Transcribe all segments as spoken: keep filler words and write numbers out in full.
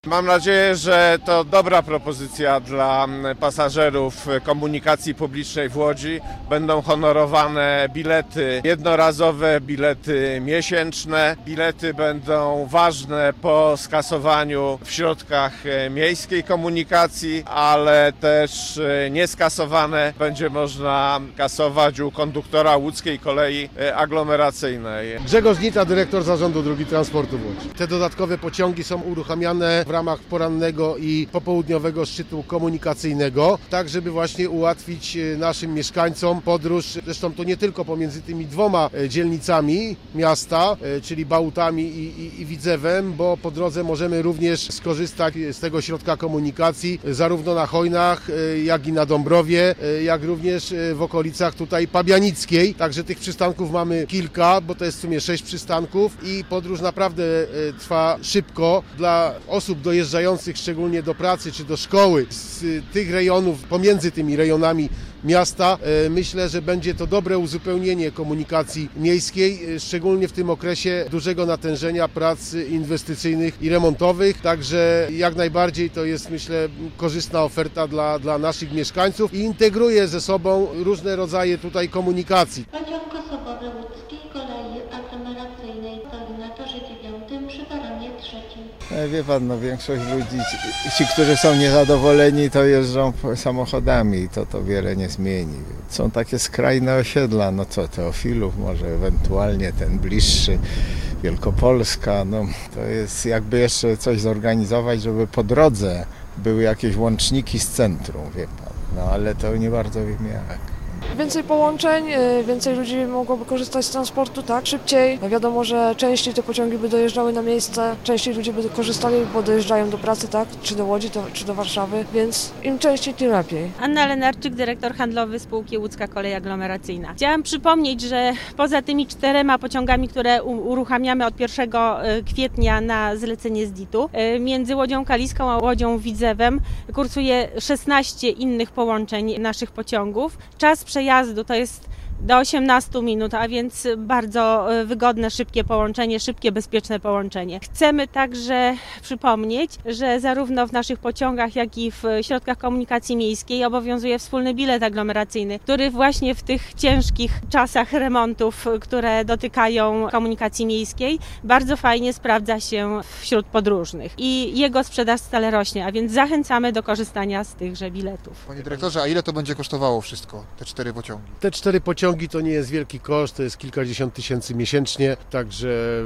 Mam nadzieję, że to dobra propozycja dla pasażerów komunikacji publicznej w Łodzi. Będą honorowane bilety jednorazowe, bilety miesięczne. Bilety będą ważne po skasowaniu w środkach miejskiej komunikacji, ale też nieskasowane będzie można kasować u konduktora łódzkiej kolei aglomeracyjnej. Grzegorz Nita, dyrektor Zarządu Dróg Transportu w Łodzi. Te dodatkowe pociągi są uruchamiane w ramach porannego i popołudniowego szczytu komunikacyjnego, tak żeby właśnie ułatwić naszym mieszkańcom podróż, zresztą to nie tylko pomiędzy tymi dwoma dzielnicami miasta, czyli Bałutami i, i, i Widzewem, bo po drodze możemy również skorzystać z tego środka komunikacji zarówno na Chojnach, jak i na Dąbrowie, jak również w okolicach tutaj Pabianickiej. Także tych przystanków mamy kilka, bo to jest w sumie sześć przystanków i podróż naprawdę trwa szybko. Dla osób dojeżdżających szczególnie do pracy czy do szkoły z tych rejonów, pomiędzy tymi rejonami miasta, myślę, że będzie to dobre uzupełnienie komunikacji miejskiej, szczególnie w tym okresie dużego natężenia prac inwestycyjnych i remontowych, także jak najbardziej to jest, myślę, korzystna oferta dla, dla naszych mieszkańców i integruje ze sobą różne rodzaje tutaj komunikacji. Pociąg osobowy łódzkiej kolei aglomeracyjnej stoi na torze dziewiątym przy peronie trzecim. Wie pan, no większość ludzi, ci, którzy są niezadowoleni, to jeżdżą samochodami i to to wiele nie zmieni. Są takie skrajne osiedla, no co, Teofilów, może ewentualnie ten bliższy, Wielkopolska, no to jest jakby jeszcze coś zorganizować, żeby po drodze były jakieś łączniki z centrum, wie pan, no ale to nie bardzo wiem jak. Więcej połączeń, więcej ludzi mogłoby korzystać z transportu, tak, szybciej. Wiadomo, że częściej te pociągi by dojeżdżały na miejsce, częściej ludzie by korzystali, bo dojeżdżają do pracy, tak, czy do Łodzi, to, czy do Warszawy, więc im częściej, tym lepiej. Anna Lenarczyk, dyrektor handlowy spółki Łódzka Kolej Aglomeracyjna. Chciałam przypomnieć, że poza tymi czterema pociągami, które uruchamiamy od pierwszego kwietnia na zlecenie z D I T-u, między Łodzią Kaliską a Łodzią Widzewem kursuje szesnaście innych połączeń naszych pociągów. Czas przejazdu to jest do osiemnastu minut, a więc bardzo wygodne, szybkie połączenie, szybkie, bezpieczne połączenie. Chcemy także przypomnieć, że zarówno w naszych pociągach, jak i w środkach komunikacji miejskiej obowiązuje wspólny bilet aglomeracyjny, który właśnie w tych ciężkich czasach remontów, które dotykają komunikacji miejskiej, bardzo fajnie sprawdza się wśród podróżnych i jego sprzedaż stale rośnie, a więc zachęcamy do korzystania z tychże biletów. Panie dyrektorze, a ile to będzie kosztowało wszystko, te cztery pociągi? Te cztery pociągi to nie jest wielki koszt, to jest kilkadziesiąt tysięcy miesięcznie, także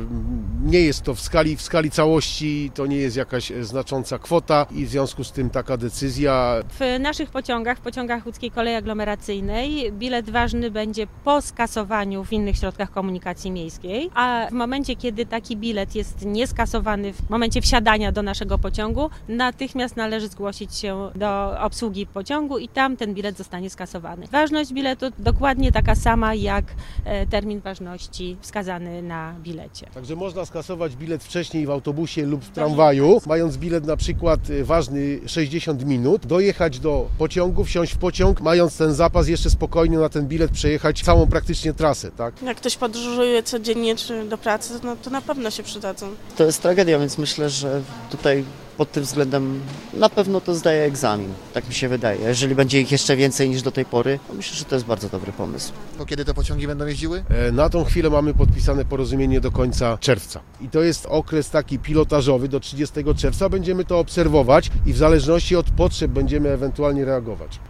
nie jest to w skali, w skali całości, to nie jest jakaś znacząca kwota i w związku z tym taka decyzja. W naszych pociągach, w pociągach Łódzkiej Kolei Aglomeracyjnej bilet ważny będzie po skasowaniu w innych środkach komunikacji miejskiej, a w momencie, kiedy taki bilet jest nieskasowany w momencie wsiadania do naszego pociągu, natychmiast należy zgłosić się do obsługi pociągu i tam ten bilet zostanie skasowany. Ważność biletu dokładnie taka sama jak termin ważności wskazany na bilecie. Także można skasować bilet wcześniej w autobusie lub w tramwaju, mając bilet na przykład ważny sześćdziesiąt minut, dojechać do pociągu, wsiąść w pociąg, mając ten zapas jeszcze spokojnie na ten bilet przejechać całą praktycznie trasę, tak? Jak ktoś podróżuje codziennie czy do pracy, no to na pewno się przydadzą. To jest tragedia, więc myślę, że tutaj pod tym względem na pewno to zdaje egzamin, tak mi się wydaje. Jeżeli będzie ich jeszcze więcej niż do tej pory, to myślę, że to jest bardzo dobry pomysł. To kiedy te pociągi będą jeździły? Na tą chwilę mamy podpisane porozumienie do końca czerwca. I to jest okres taki pilotażowy, do trzydziestego czerwca będziemy to obserwować i w zależności od potrzeb będziemy ewentualnie reagować.